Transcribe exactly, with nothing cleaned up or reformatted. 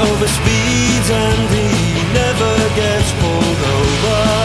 over speeds and he never gets pulled over.